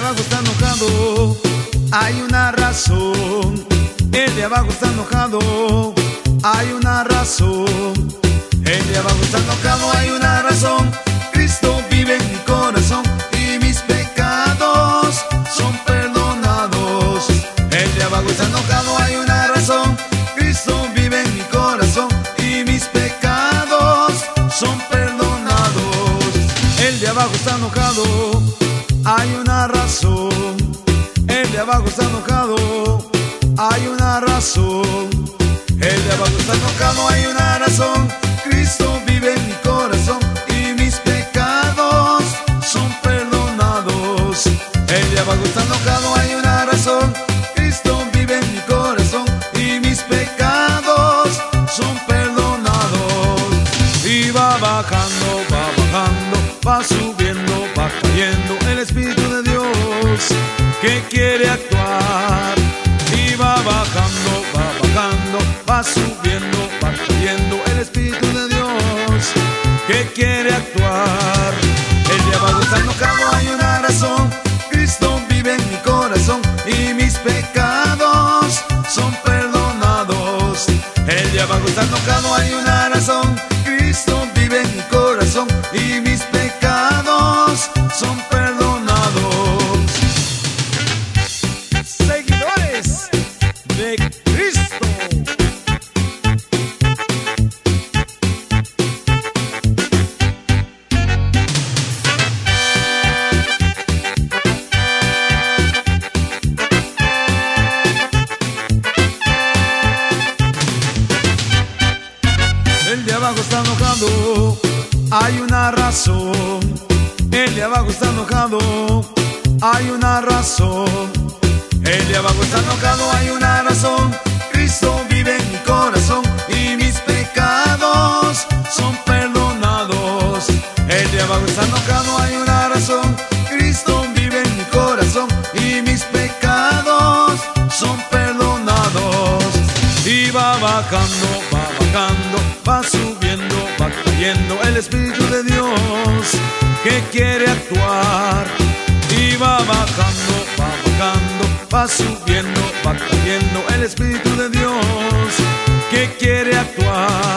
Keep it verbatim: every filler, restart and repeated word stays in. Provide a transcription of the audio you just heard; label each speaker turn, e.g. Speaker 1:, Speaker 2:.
Speaker 1: abajo está enojado, hay una razón. El de abajo está enojado, hay una razón. El de abajo está enojado, hay una razón. Cristo vive en mi corazón y mis pecados son perdonados. El de abajo está enojado, hay una razón. Cristo vive en mi corazón y mis pecados son perdonados. El de abajo está enojado, hay una razón. El de abajo está enojado, hay una razón. El de abajo está enojado, hay una razón. Cristo vive en mi corazón y mis pecados son perdonados. El de abajo está enojado, hay una razón. Cristo vive en mi corazón y mis pecados son perdonados. Y va bajando, va bajando, va subiendo, va cayendo el Espíritu de Dios que quiere actuar. Y va bajando, va bajando, va subiendo, va cayendo el Espíritu de Dios que quiere actuar. El de abajo está enojado, hay una razón. Cristo vive en mi corazón y mis pecados son perdonados. El de abajo está enojado, hay una razón. Cristo vive en mi corazón y mis pecados son perdonados. Seguidores de Cristo. El de abajo está enojado, hay una razón. El de abajo está enojado, hay una razón. El de abajo está enojado, hay una razón. Cristo vive en mi corazón y mis pecados son perdonados. El de abajo está enojado, hay una razón. Cristo vive en mi corazón y mis pecados son perdonados. Y va bajando, va bajando, va subiendo, va cayendo el Espíritu de Dios que quiere actuar. Y va bajando, va bajando, va subiendo, va cayendo el Espíritu de Dios que quiere actuar.